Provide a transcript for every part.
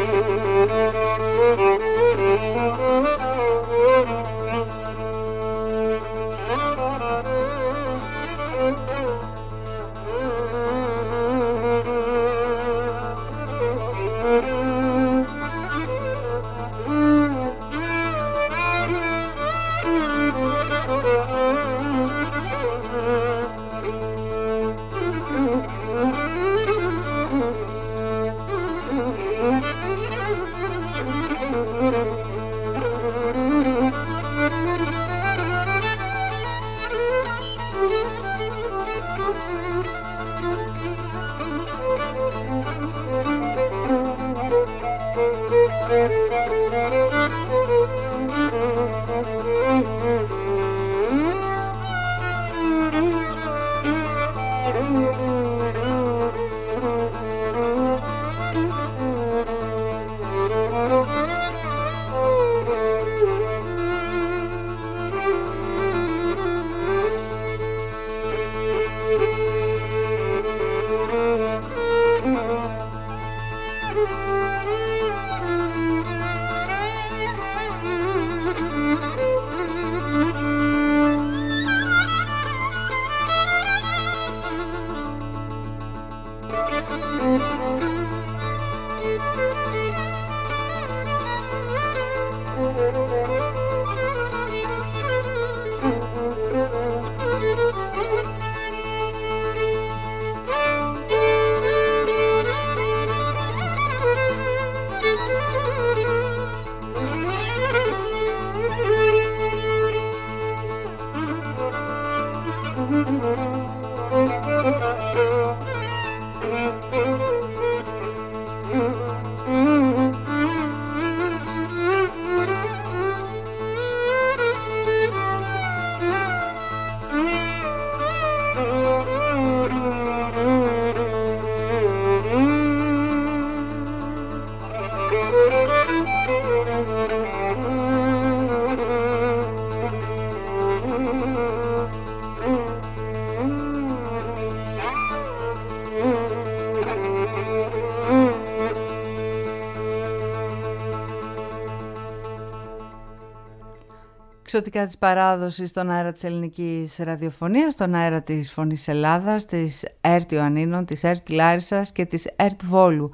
Εξωτικά της παράδοσης στον αέρα της ελληνικής ραδιοφωνίας, στον αέρα της Φωνής Ελλάδας, της ΕΡΤ Ιωαννίνων, της ΕΡΤ Λάρισσας και της ΕΡΤ Βόλου.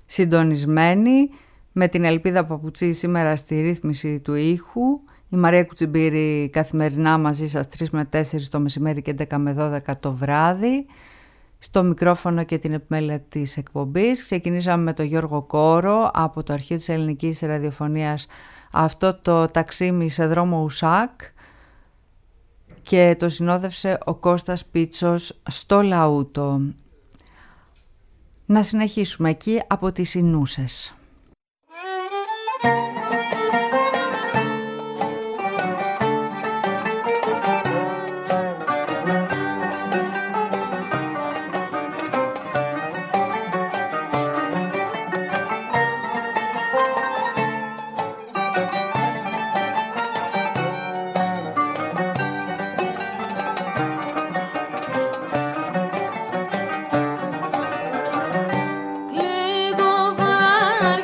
Συντονισμένη με την Ελπίδα Παπουτσή σήμερα στη ρύθμιση του ήχου. Η Μαρία Κουτσιμπήρη καθημερινά μαζί σας 3 με 4 το μεσημέρι και 11 με 12 το βράδυ. Στο μικρόφωνο και την επιμέλεια της εκπομπής. Ξεκινήσαμε με τον Γιώργο Κόρο από το αρχείο της ελληνικής ραδιοφωνίας αυτό το ταξίμι σε δρόμο Ουσάκ και το συνόδευσε ο Κώστας Πίτσος στο Λαούτο. Να συνεχίσουμε εκεί από τις Ινούσες. Κλαίγω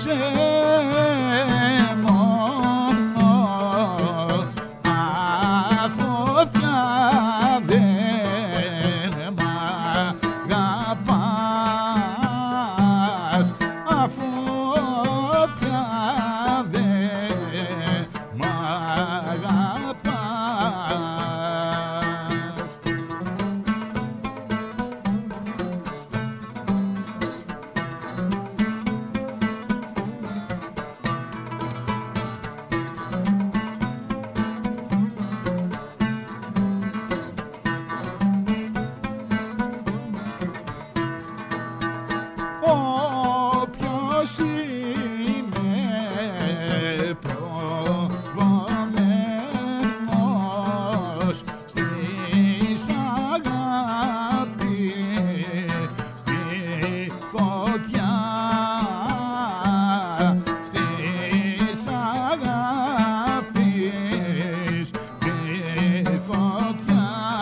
είσαι μόνο αφού πια δεν μ' αγαπάς, αφού πια δεν μ' αγαπάς. Όποιος είναι προβωμένος στις αγάπης, στη φωτιά, στις αγάπης, στη φωτιά.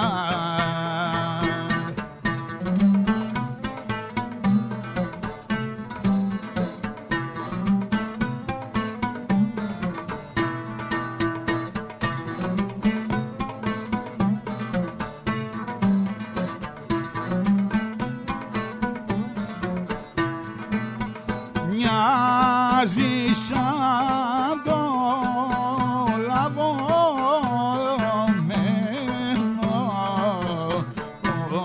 Μοιάζει σαν το λαβωμένο που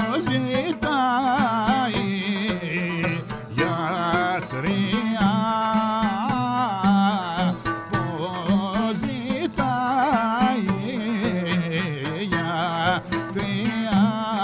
ζητάει γιατριά, που ζητάει γιατριά.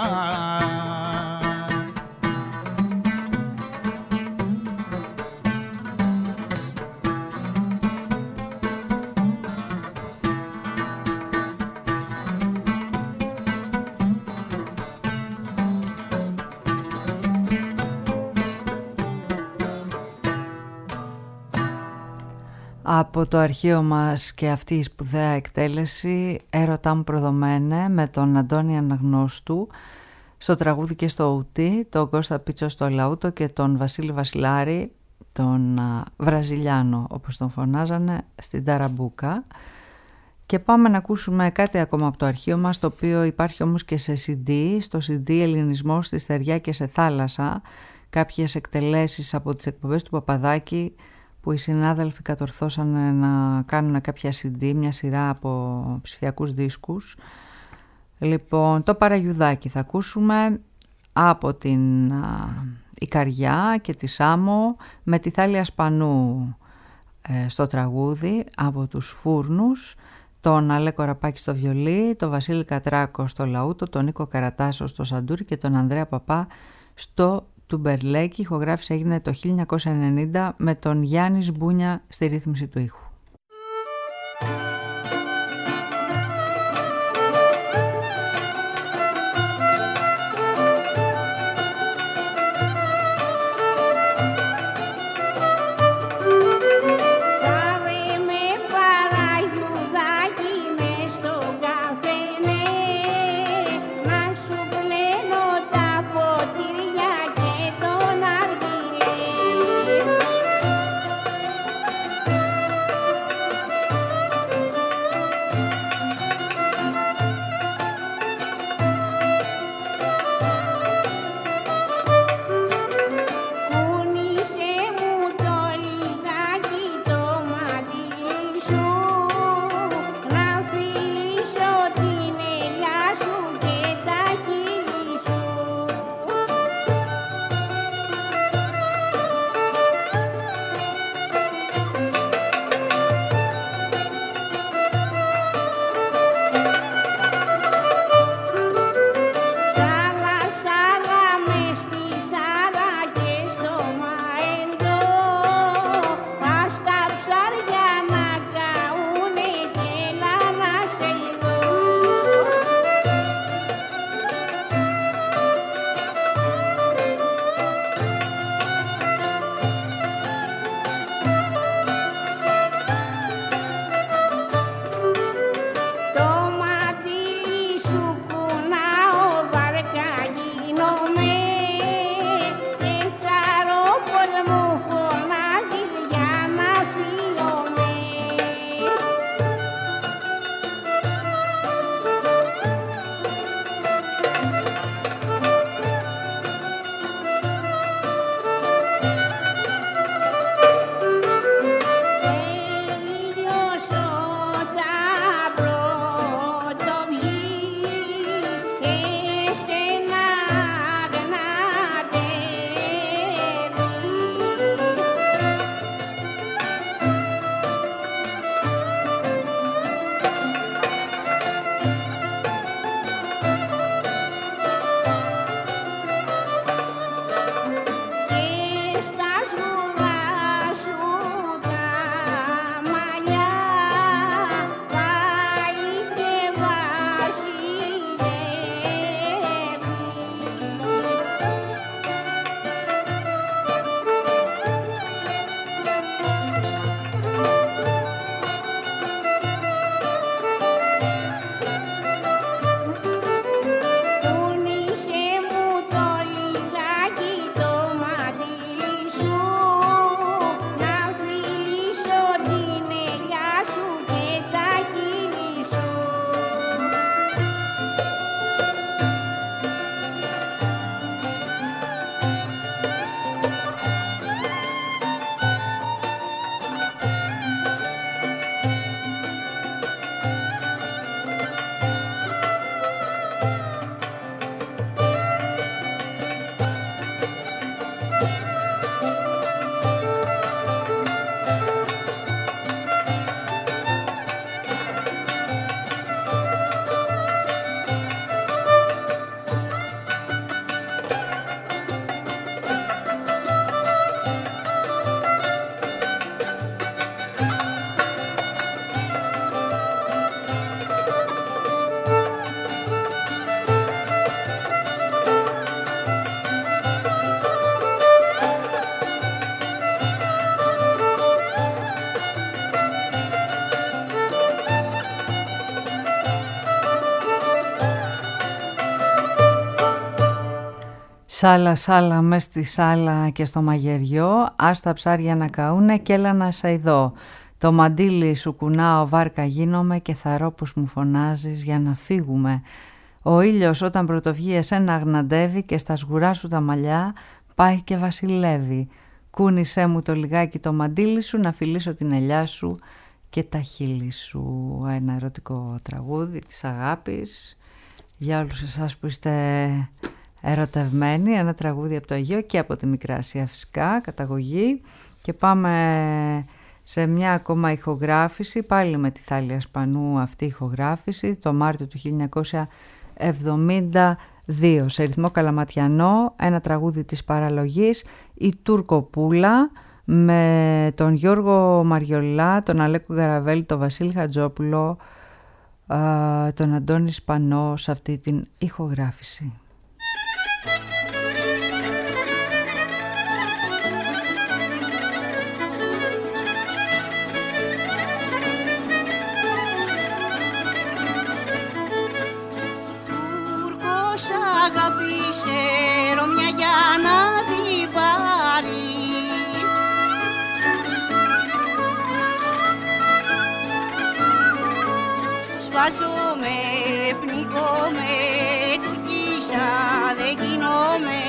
Από το αρχείο μας και αυτή η σπουδαία εκτέλεση «Έρωτά μου προδομένε» με τον Αντώνη Αναγνώστου στο τραγούδι και στο ουτί, τον Κώστα Πίτσο στο λαούτο και τον Βασίλη Βασιλάρη, τον Βραζιλιάνο όπως τον φωνάζανε, στην ταραμπούκα. Και πάμε να ακούσουμε κάτι ακόμα από το αρχείο μας, το οποίο υπάρχει όμως και σε CD, στο CD «Ελληνισμός στη Στεριά και σε θάλασσα», κάποιες εκτελέσεις από τις εκπομπές του Παπαδάκη που οι συνάδελφοι κατορθώσαν να κάνουν κάποια CD, μια σειρά από ψηφιακούς δίσκους. Λοιπόν, το Παραγιουδάκι θα ακούσουμε από την Ικαριά και τη Σάμο, με τη Θάλια Σπανού στο τραγούδι, από τους Φούρνους, τον Αλέκο Ραπάκη στο βιολί, τον Βασίλη Κατράκο στο λαούτο, τον Νίκο Καρατάσο στο σαντούρι και τον Ανδρέα Παπά στο τουμπερλέκι. Η ηχογράφηση έγινε το 1990 με τον Γιάννη Σμπούνια στη ρύθμιση του ήχου. Thank you. Σάλα σάλα μες στη σάλα και στο μαγειριό, ας τα ψάρια να καούνε και έλα να σε ειδώ. Το μαντίλι σου κουνάω, βάρκα γίνομαι και θαρώ πως μου φωνάζεις για να φύγουμε. Ο ήλιος όταν πρωτοβγεί εσένα αγναντεύει και στα σγουρά σου τα μαλλιά πάει και βασιλεύει. Κούνησέ μου το λιγάκι το μαντίλι σου να φιλήσω την ελιά σου και τα χείλη σου. Ένα ερωτικό τραγούδι της αγάπης για όλους εσάς που είστε ερωτευμένοι. Ένα τραγούδι από το Αιγαίο και από τη Μικρά Ασία φυσικά, καταγωγή. Και πάμε σε μια ακόμα ηχογράφηση, πάλι με τη Θάλια Σπανού αυτή η ηχογράφηση, το Μάρτιο του 1972, σε ρυθμό καλαματιανό, ένα τραγούδι της παραλογής, η Τουρκοπούλα, με τον Γιώργο Μαριολά, τον Αλέκο Γαραβέλη, τον Βασίλη Χατζόπουλο, τον Αντώνη Σπανό σε αυτή την ηχογράφηση. Αγαπήσε Ρωμιά για να την πάρει. Σφάζομαι, πνίγομαι, τουρκίσα δεν γίνομαι.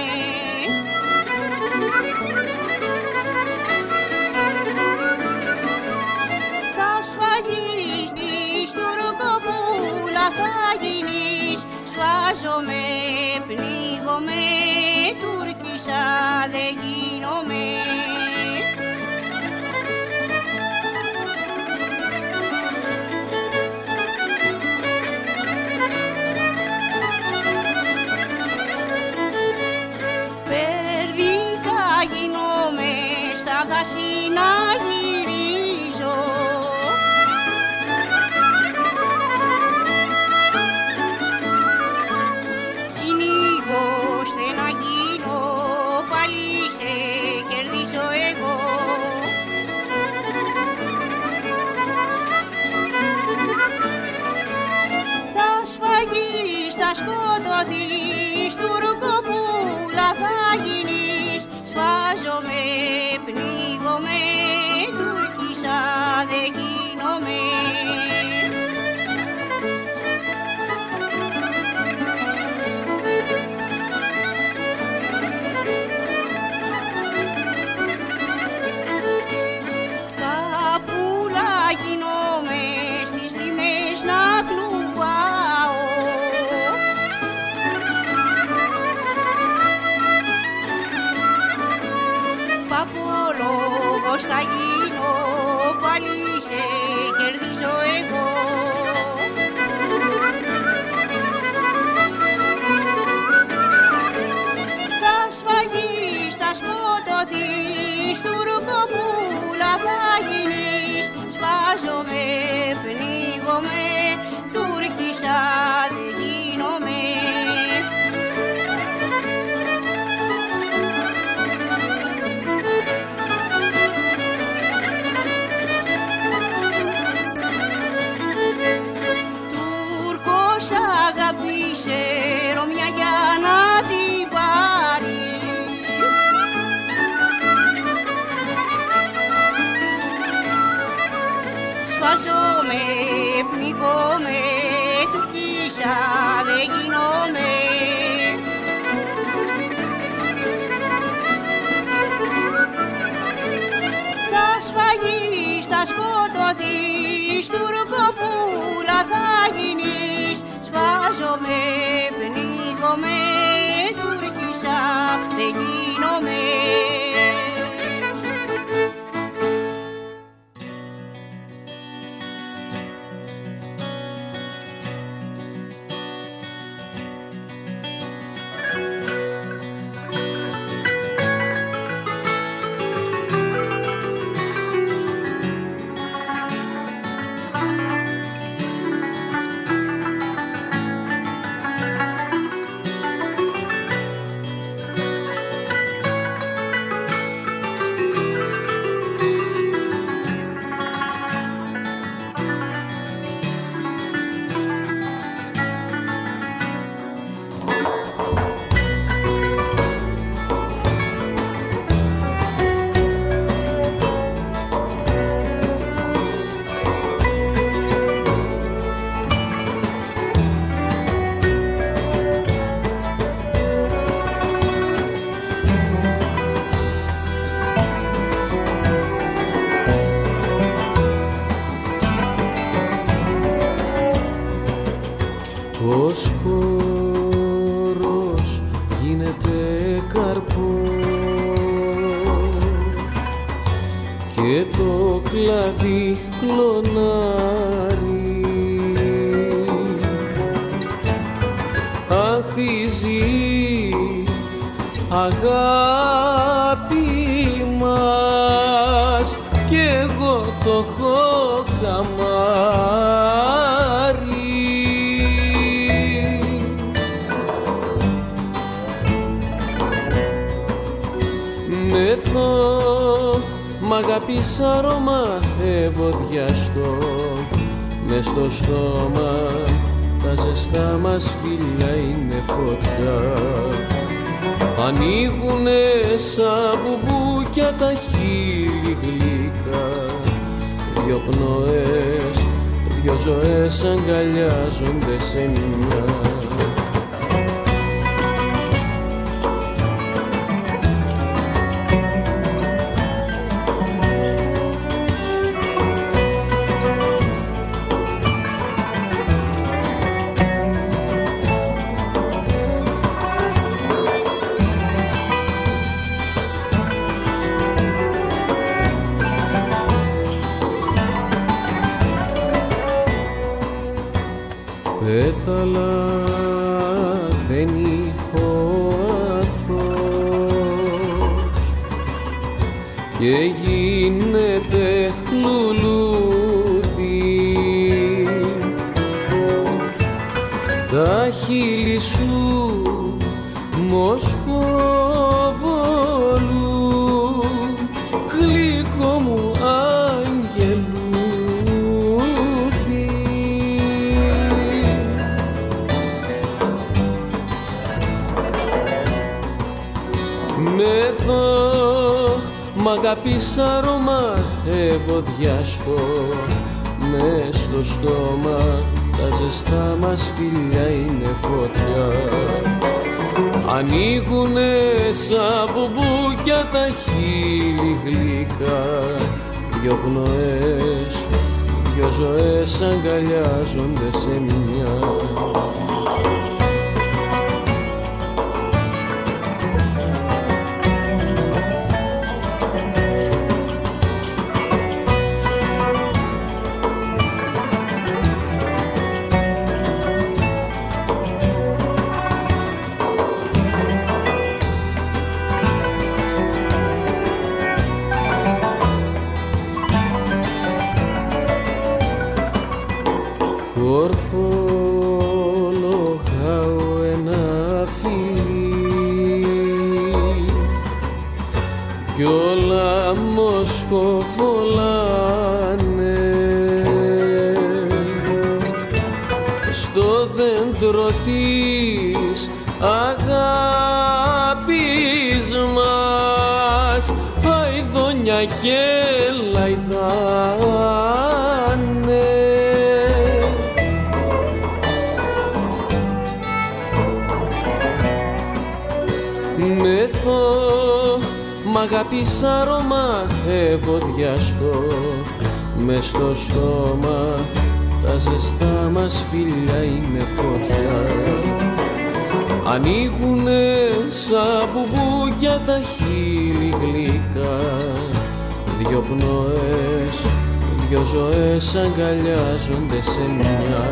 Θα σφαγείς τουρκοπούλα θα γίνεις. Σφάζομαι, πνίγομαι, τουρκίσα δεν γίνομαι. Περδίκα γίνομαι, στα δάση να γυρίζω. Θα σκοτωθείς, τουρκοπούλα θα γίνεις. Σφάζομαι, πνίγομαι, τουρκίσα δεν γίνομαι. Παπούλα γίνομαι, στις λίμνες να κλουμπάω. Παπολόγος θα γίνω, πάλι σε κερδίζω εγώ. Θα σφαγείς, θα σκοτωθείς, τουρκοπούλα θα γίνεις. Σφάζομαι, πνίγομαι, τουρκίσα δεν γίνομαι. Αγαπήσε Ρωμιά για να την πάρει. Σφάζομαι, πνίγομαι, τουρκίσα δεν γίνομαι. Θα σφαγείς, θα σκοτωθείς, τουρκοπούλα θα γίνεις. Σφάζομαι, πνίγομαι, τουρκίσα δεν γίνομαι. και το κλαδί κλονάρι. Ανθίζει αγάπη μας κι εγώ το έχω καμάρι. Μεθώ μ' αγάπης άρωμα ευωδιαστό, μες στο στόμα τα ζεστά μας φιλιά είναι φωτιά. Ανοίγουνε σαν μπουμπούκια τα χείλη γλυκά, δυο πνοές, δυο ζωές αγκαλιάζονται σε μια. Πέταλα δεν ο αθώος και γίνεται λουλούδι. Τα χείλη σου Μοσχοβόλου, γλυκό μου μ' αγάπης άρωμα ευωδιαστό, μες στο στόμα τα ζεστά μας φιλιά είναι φωτιά. Ανοίγουνε σαν μπουμπούκια τα χείλη γλυκά, δυο πνοές, δυο ζωές αγκαλιάζονται σε μια. Κορφολογάω ένα φιλί κι όλα μοσχοβολάνε στο δέντρο της αγάπης μας, αηδόνια και λαϊδάνε. Μ' αγάπης άρωμα ευωδιαστό, μες στο στόμα τα ζεστά μας φιλιά είναι φωτιά. Ανοίγουνε σαν μπουμπούκια τα χείλη γλυκά, δυο πνοές, δυο ζωές αγκαλιάζονται σε μια.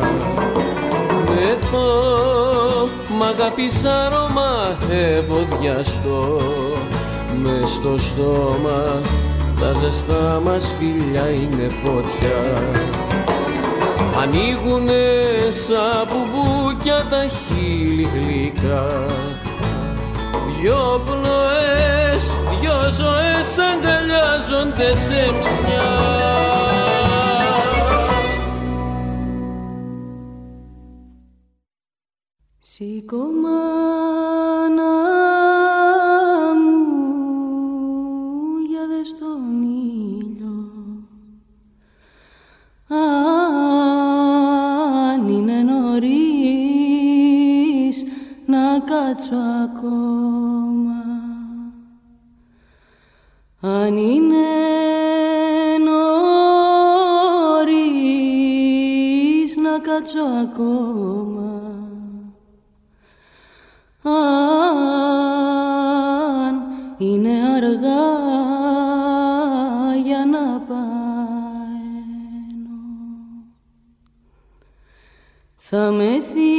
Μ' αγάπης άρωμα ευωδιαστό, μες στο στόμα τα ζεστά μας φιλιά είναι φωτιά. Ανοίγουνε σαν μπουμπούκια τα χείλη γλυκά, δυο πνοές, δυο ζωές αγκαλιάζονται σε μια. Σήκω μάνα μου, για δες τον ήλιο, αν είναι νωρίς να κάτσω ακόμα, αν είναι νωρίς να κάτσω ακόμα, αν είναι αργά για να παένω. Θα με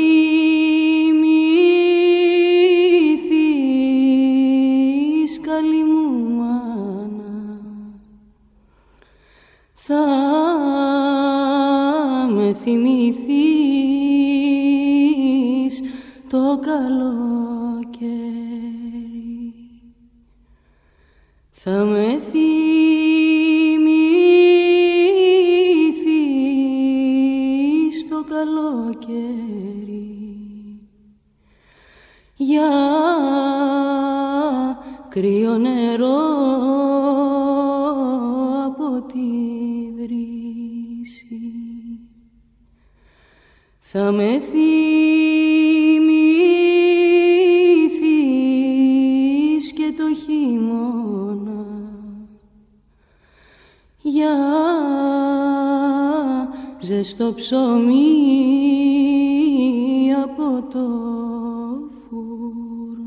θυμηθείς, καλή μου μάνα, θα με θυμηθείς το καλοκαίρι. Θα με θυμηθείς το καλοκαίρι για κρύο νερό από τη βρύση. Θα με θυμηθείς και το χειμώνα για ζεστό ψωμί από το φούρνο.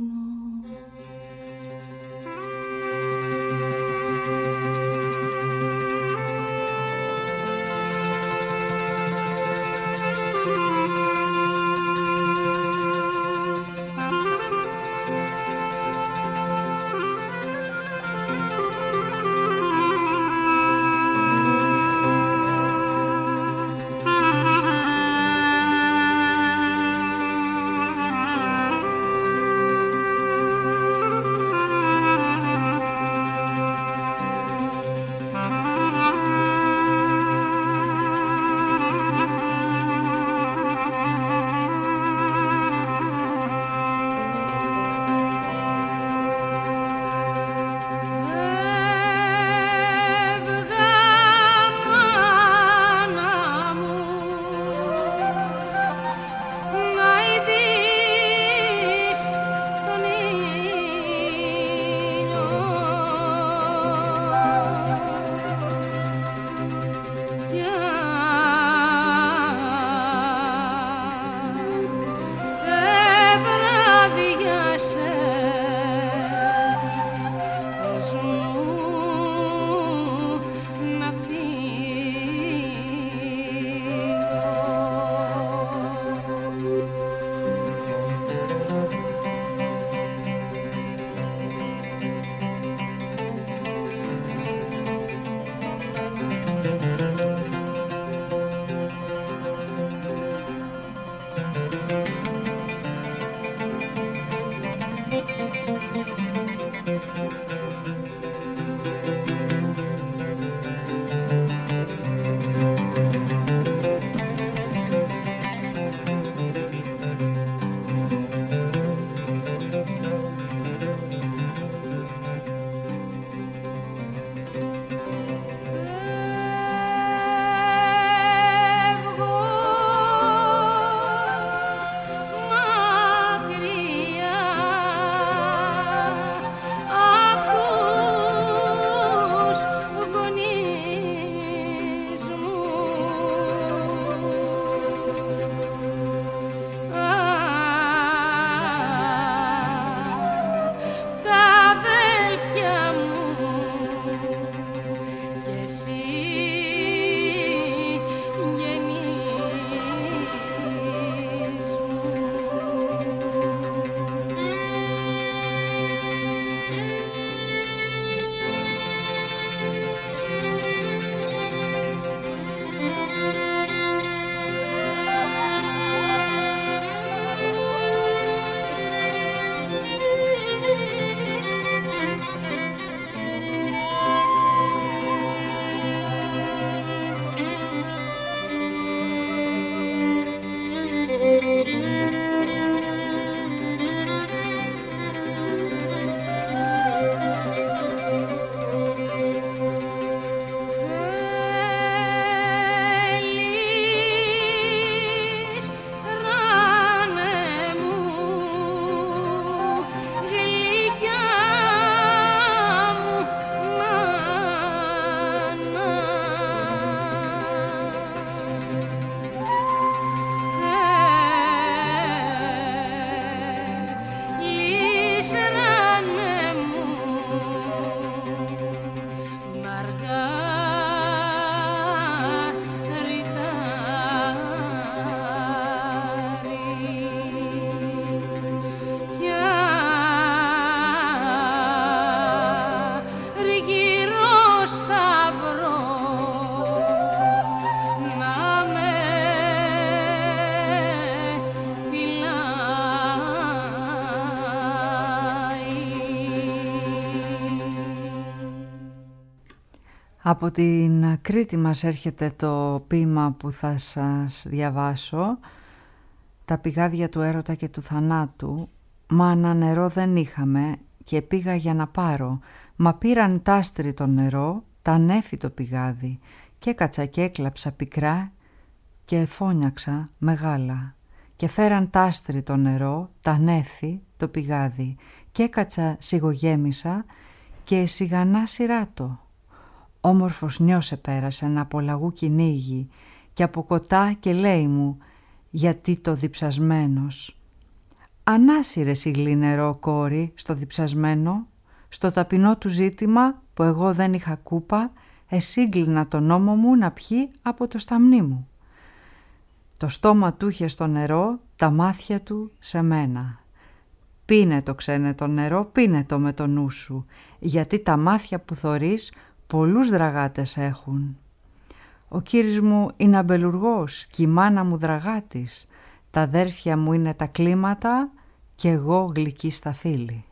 Από την Κρήτη μας έρχεται το ποίημα που θα σας διαβάσω. Τα πηγάδια του έρωτα και του θανάτου. Μάνα νερό δεν είχαμε και πήγα για να πάρω. Μα πήραν τάστρι το νερό, τα ανέφη το πηγάδι. Και έκατσα και έκλαψα πικρά και εφώνιαξα μεγάλα. Και φέραν τάστρι το νερό, τα ανέφη το πηγάδι. Και έκατσα σιγογέμισα και σιγανά σειράτο. Όμορφος νιώσε πέρασε από λαγού κυνήγι και από κοτά και λέει μου γιατί το διψασμένος. Ανάσυρε σιγλή νερό κόρη στο διψασμένο, στο ταπεινό του ζήτημα που εγώ δεν είχα κούπα, εσύγκλινα τον ώμο μου να πιει από το σταμνί μου. Το στόμα του είχε στο νερό, τα μάτια του σε μένα. Πίνε το ξένε το νερό, πίνε το με το νου σου, γιατί τα μάτια που θωρείς πολλούς δραγάτες έχουν. Ο κύρις μου είναι αμπελουργός και η μάνα μου δραγάτης. Τα αδέρφια μου είναι τα κλίματα και εγώ γλυκή στα φίλη.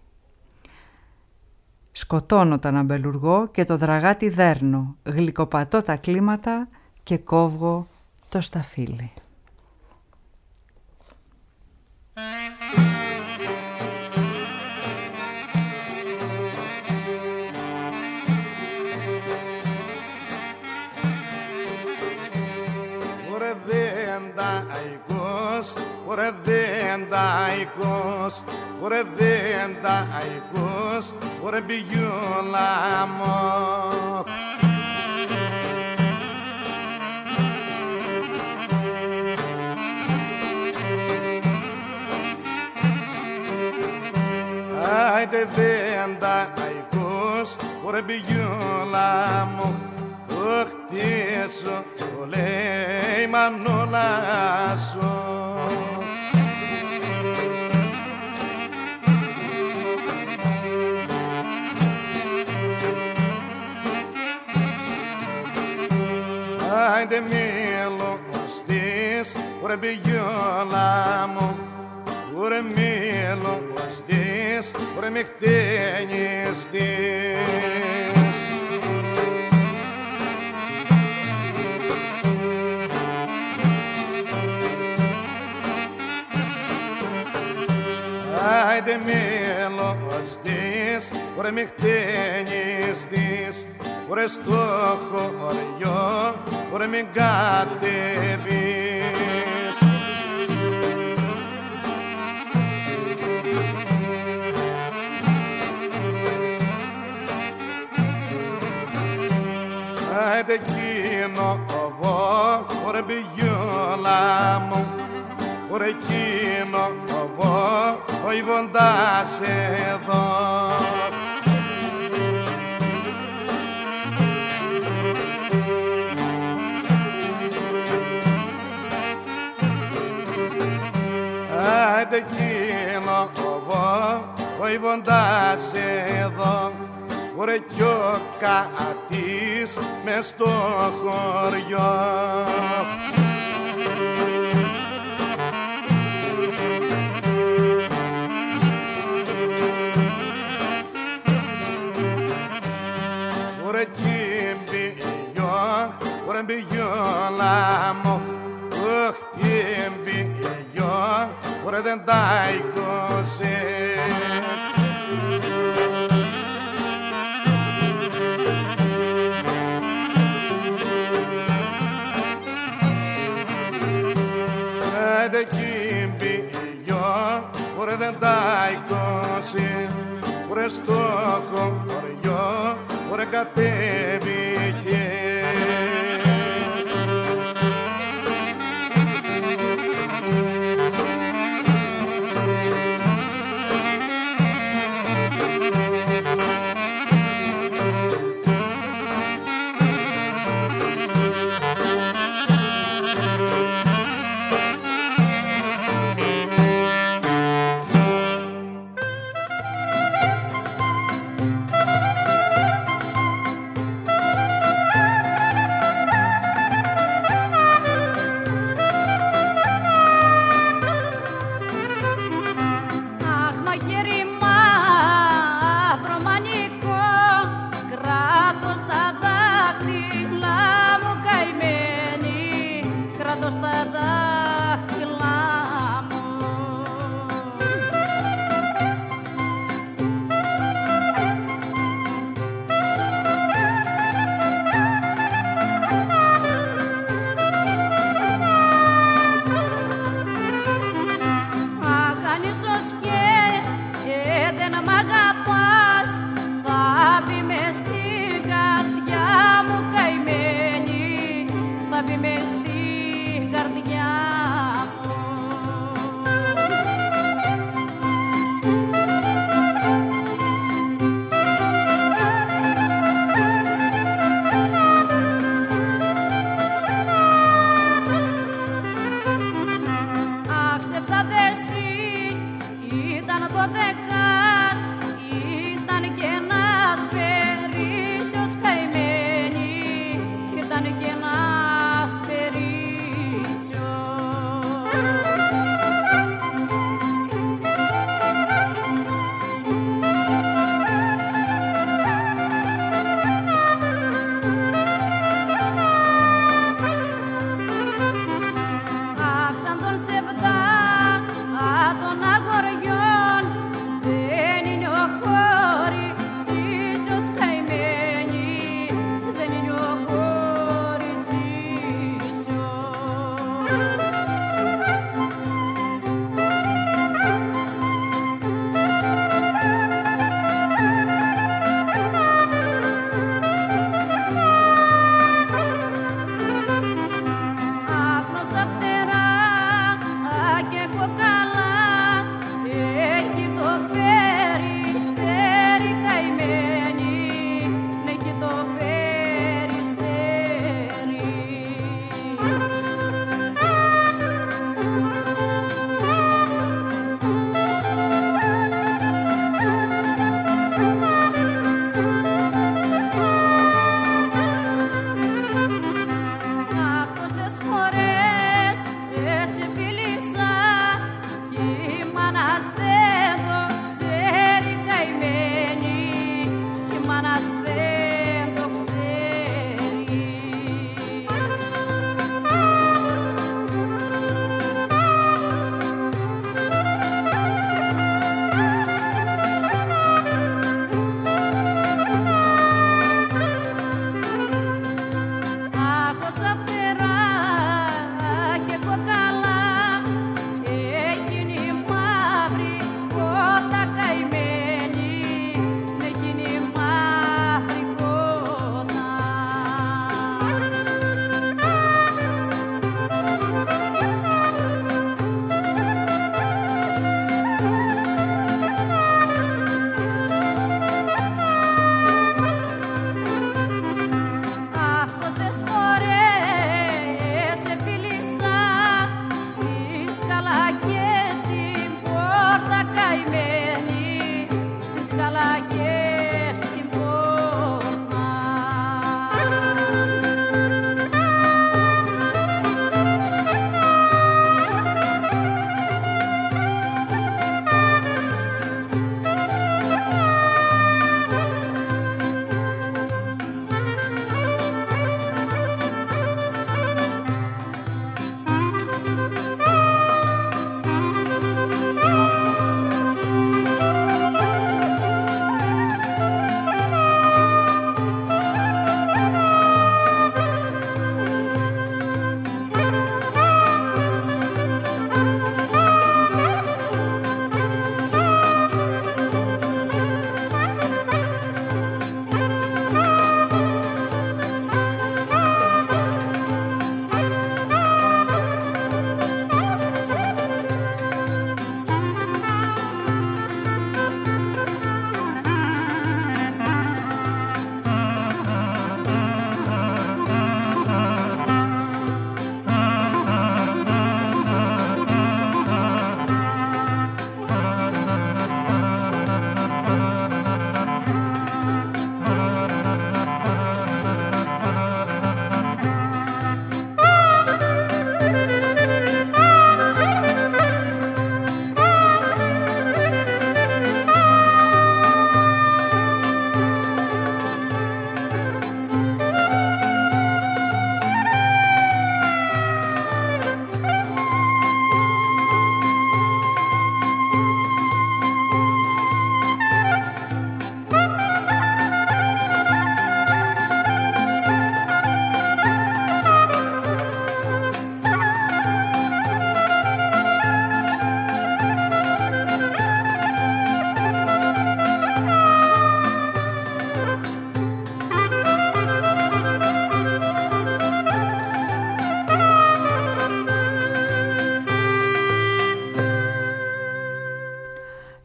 Σκοτώνω τον αμπελουργό και το δραγάτη δέρνω. Γλυκοπατώ τα κλίματα και κόβω το σταφύλι. Ωρε δενταϊκός, ωρε δενταϊκός, ωρε μπιγιούλα μου. Άιντε δενταϊκός, ωρε μπιγιούλα μου, χτίσω το λέει μανούλα σου. Άιντε μιλοστής, ωρε μπιγιόλα μου, ωρε μιλοστής, ωρε μη χτένιστής. Άιντε μιλοστής, ωρε μη χτένιστής, ωρε στο χωριό, ωρε μην κατεβείς. Άιντε εκείνο εγώ, ωρε μπιγιόλα μου, ωρε εκείνο εγώ, ο Ιβοντάς εδώ. Άιντε εκείνο εγώ, ο Ιβοντάς εδώ, ωρε κι ο κατής μες στο χωριό. Ωρε κύμπιο, ωρε μπιγιόλα μου, κύμπιο, ωρε δεν ταϊκώσε. Άιντε κύμπιο, ωρε δεν ταϊκώσε, ωρε στο χωριό, ωρε κατέβηκε.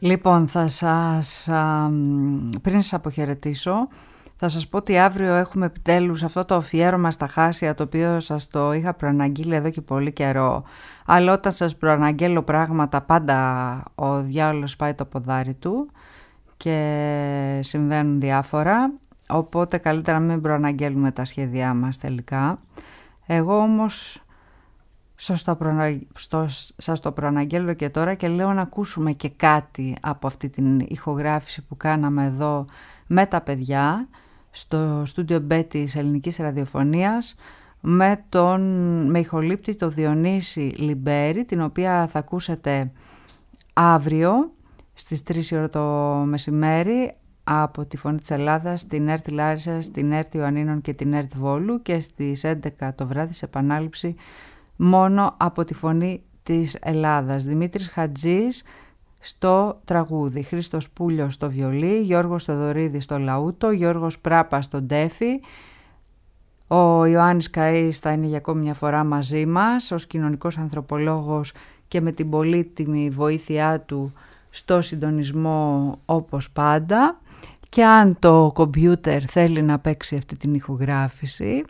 Λοιπόν, πριν σας αποχαιρετήσω, θα σας πω ότι αύριο έχουμε επιτέλους αυτό το αφιέρωμα στα χάσια, το οποίο σας το είχα προαναγγείλει εδώ και πολύ καιρό. Αλλά όταν σας προαναγγέλω πράγματα, πάντα ο διάολος πάει το ποδάρι του και συμβαίνουν διάφορα, οπότε καλύτερα μην προαναγγέλουμε τα σχέδιά μας τελικά. Εγώ όμως σας το προαναγγέλω και τώρα και λέω να ακούσουμε και κάτι από αυτή την ηχογράφηση που κάναμε εδώ με τα παιδιά στο στούντιο B της Ελληνικής Ραδιοφωνίας με ηχολήπτη το Διονύση Λιμπέρη, την οποία θα ακούσετε αύριο στις 3 ώρα το μεσημέρι από τη Φωνή της Ελλάδας, την ΕΡΤ Λάρισσας, την ΕΡΤ Ιωαννίνων και την ΕΡΤ Βόλου, και στις 11 το βράδυ σε επανάληψη μόνο από τη Φωνή της Ελλάδας. Δημήτρης Χατζής στο τραγούδι, Χρήστος Πούλιος στο βιολί, Γιώργος Θοδωρίδης στο λαούτο, Γιώργος Πράπας στο ντέφι. Ο Ιωάννης Καΐς θα είναι για ακόμη μια φορά μαζί μας ως κοινωνικός ανθρωπολόγος και με την πολύτιμη βοήθειά του στο συντονισμό όπως πάντα. Και αν το κομπιούτερ θέλει να παίξει αυτή την ηχογράφηση,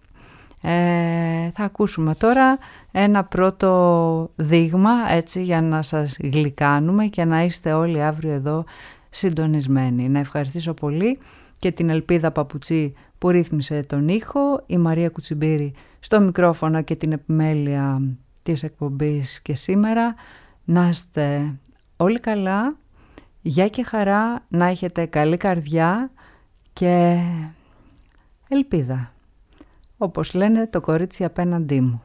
θα ακούσουμε τώρα ένα πρώτο δείγμα, έτσι, για να σας γλυκάνουμε και να είστε όλοι αύριο εδώ συντονισμένοι. Να ευχαριστήσω πολύ και την Ελπίδα Παπουτσί που ρύθμισε τον ήχο, η Μαρία Κουτσιμπήρη στο μικρόφωνο και την επιμέλεια της εκπομπής και σήμερα. Να είστε όλοι καλά, γεια και χαρά, να έχετε καλή καρδιά και ελπίδα, όπως λένε το κορίτσι απέναντί μου.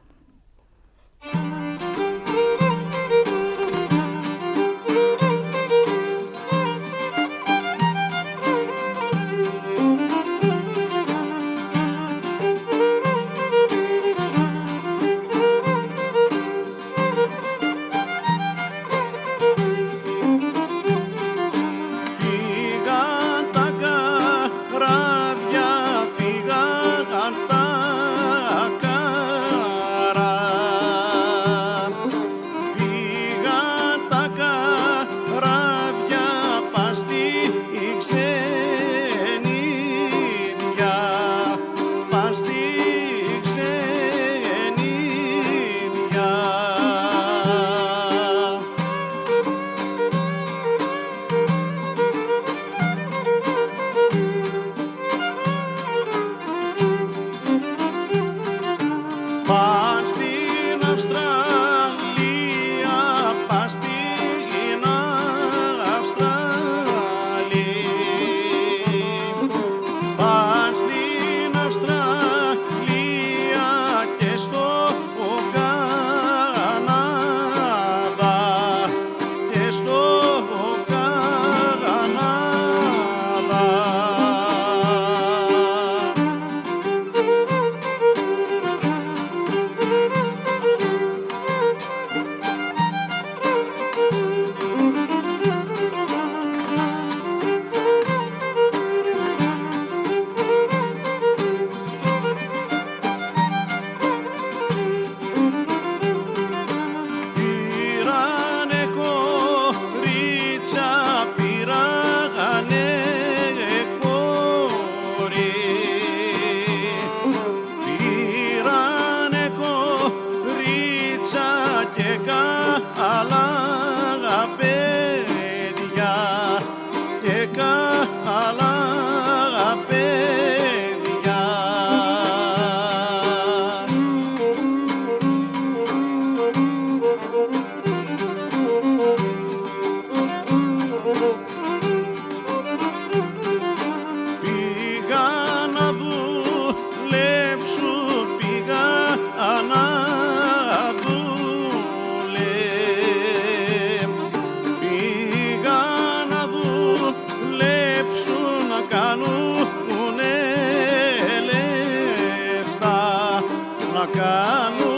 να κάνω